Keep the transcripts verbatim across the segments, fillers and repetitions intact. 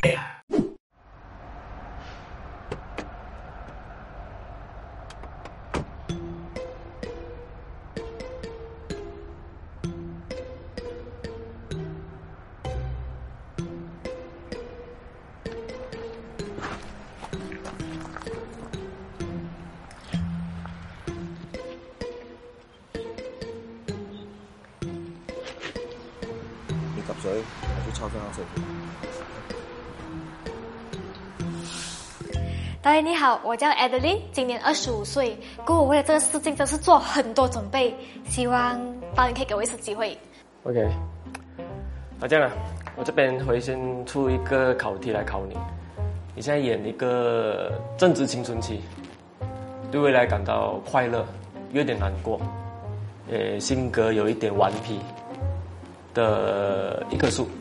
十岁，我去超市拿水。 导演你好，我叫 Adeline， 今年二十五岁。过我为了这个试镜真是做很多准备，希望导演可以给我一次机会。 OK， 那这样啊，我这边会先出一个考题来考你。你现在演一个正值青春期，对未来感到快乐，有点难过，呃，性格有一点顽皮的一棵树。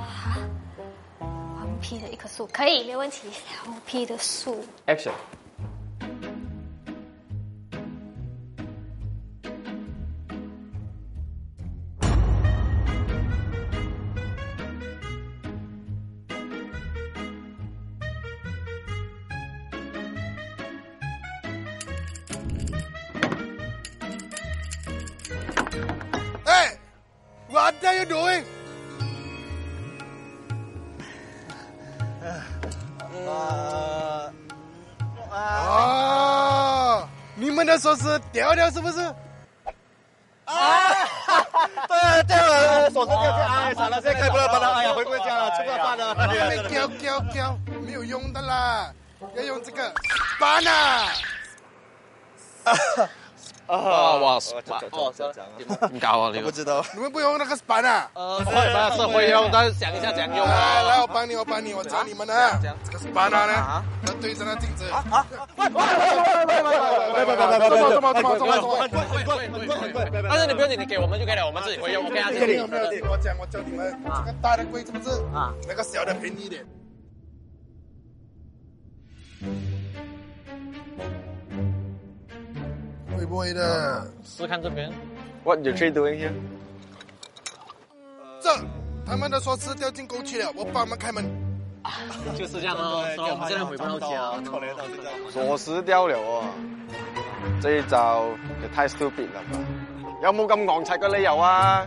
顽皮的一棵树，可以，没问题。顽皮的树。 Action。 Hey, what are you doing? 啊啊！你们的锁匙掉掉是不是？ 啊！对啊，掉了，锁匙掉掉，哎，惨了，现在开不了门了，哎呀，回不回家了？吃不到饭了。 没掉掉掉，没有用的啦，要用这个 banana。 啊！哇！ 哦， 點搞啊？你不知道。 你们不用那个 banana？ 呃，會吧，是會用，但是想一下怎樣用。 来来，我幫你，我幫你，我教你們啊。這個 banana 呢，要對着那鏡子。啊啊！喂喂喂喂喂喂喂喂！怎麼怎麼怎麼怎麼怎麼？ 很貴很貴很貴很貴！但是你不用緊，你給我們就可以了，我們自己會用。我給他。 沒有沒有，我講我教你們，這個大的貴是不是？啊，那個小的便宜一點。會不會的？ 試看這邊。 What you three doing here？ 這，他們的鎖匙掉進溝渠了，我幫他們開門。 就是這樣哦，所以我們現在回不到家。 鎖匙掉了哦，這一招也太 stupid 了吧？有冇咁昂齊嘅理由啊？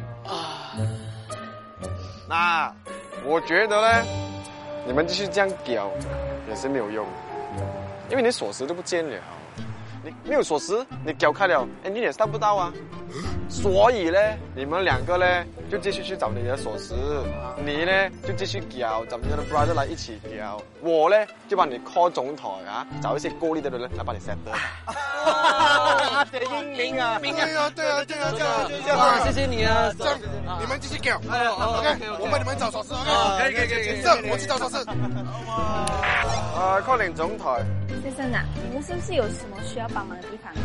那我覺得呢，你們繼續這樣搞也是沒有用，因為你鎖匙都不見了。你沒有鎖匙，你搞開了 ，engine 也上不到啊。所以呢，你們兩個呢就繼續去找你的鎖匙，你呢就繼續搞，找你的 brother 來一起搞。我呢就幫你 call 總台啊，找一些夠力的人來幫你 set 的。阿姐英明啊， 對啊對啊對啊對啊！ 哇，謝謝你啊！ 這樣你們繼續搞 ，OK，我幫你們找鎖匙 ，OK， 可以可以可以可以。 這我去找鎖匙。 啊 ，calling 總台。 先生啊，你們是不是有什麼需要幫忙的地方？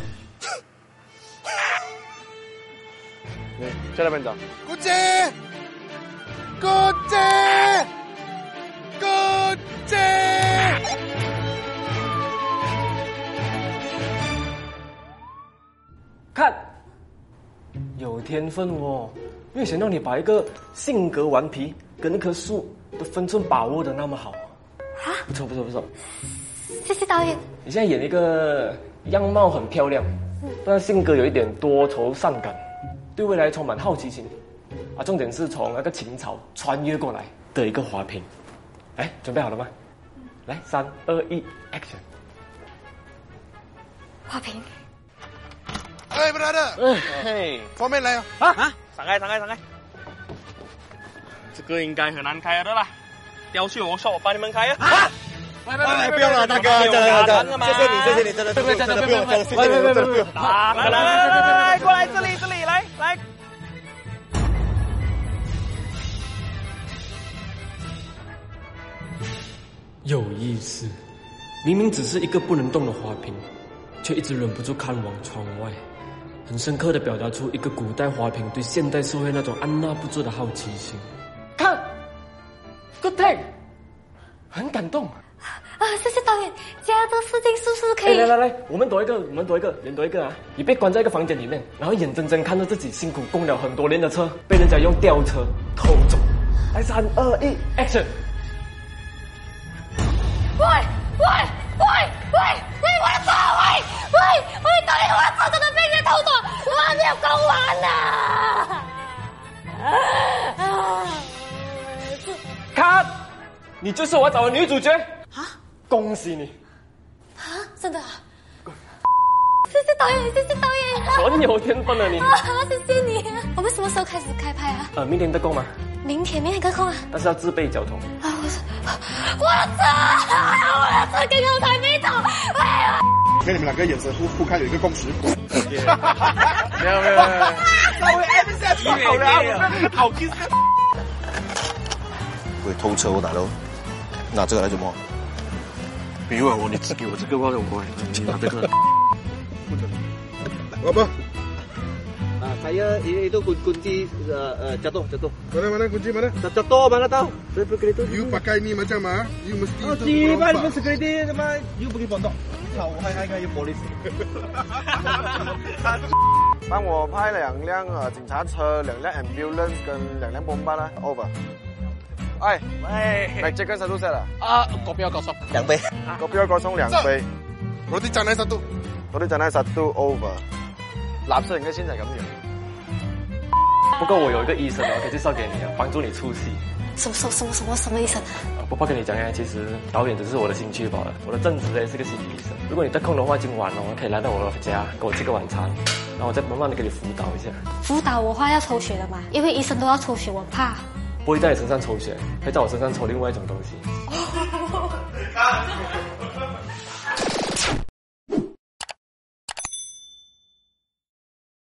你在那邊找。 姑姐，姑姐，姑姐。 看，有天分哦，没有想到你把一个性格顽皮跟一棵树的分寸把握的那么好。 啊， 不错不错不错。 謝謝導演。 你現在演一個樣貌很漂亮，但是性格有一點多愁善感，對未來充滿好奇心，啊，重點是從那個秦朝穿越過來的一個華平。哎，準備好了嗎？來，三二一 ，action！ 華平。 哎，brother， 嘿， 方便來哦。 啊啊！閃開閃開閃開！這個應該很難開的啦，掉去我說我幫你們開啊！啊！ 哎，不用了，大哥，真的真的，謝謝你，謝謝你，真的真的真的不用，真的謝謝你，真的不用。 來來來來來來，過來這裡這裡來來。 有意思，明明只是一個不能動的花瓶，卻一直忍不住看往窗外，很深刻地表達出一個古代花瓶對現代社會那種按捺不住的好奇心。看 ，good take， 很感動。 啊，謝謝導演，這樣的事情是不是可以？ 來來來，我們躲一個，我們躲一個，人躲一個啊！你被關在一個房間裡面，然後眼睜睜看着自己辛苦供了很多年的車被人家用吊車偷走。來，三二一 ，action！ 喂喂喂喂喂，我的车喂喂喂，导演，我的车真的被人偷走，我还没有供完呢。 看，你就是我找的女主角啊！ 恭喜你！ 啊，真的啊！谢谢导演，谢谢导演。 很有天分的你。 啊，谢谢你。我们什么时候开始开拍啊？ 呃，明天得空吗？ 明天，明天得空啊。 但是要自备交通。 啊，我我的车，我的车刚刚还没走。哎呀！ 跟你们两个眼神互互看有一个共识。 没有没有没有。 稍微 M 下去好了，我们那个好 kiss。 会偷车我大佬，拿这个来做么？ 没有啊，我你只给我这个我用过，你拿这个。 Apa? Ah, saya itu kunci uh, uh, jatuh jatuh. Mana mana kunci mana? Jatuh mana tahu? Saya pergi itu. You pakai ni macam ah? You mesti oh, itu. Oh, di mana security sama you pergi pondok. Tahu hai hai hai polis. 帮我拍两辆呃警察车，两辆 ambulance 跟两辆 bomba 啦 ，over。哎喂，嚟这根上路set啦。 啊，嗰邊有個數， 兩杯。 嗰邊有個送兩杯。 Roti canai satu. Roti canai satu over。納稅人嘅先係咁樣。 不過我有一個醫生哦，可以介紹給你啊，幫助你出戲。 什麼什麼什麼什麼什麼醫生？ 我爸跟你講呀，其實導演只是我的興趣罷了。我的正職呢是個心理醫生。如果你得空的話，今晚哦可以來到我的家，跟我吃個晚餐，然後我再慢慢的給你輔導一下。 輔導我話要抽血的嘛，因為醫生都要抽血，我怕。 不會在你身上抽血，會在我身上抽另外一種東西。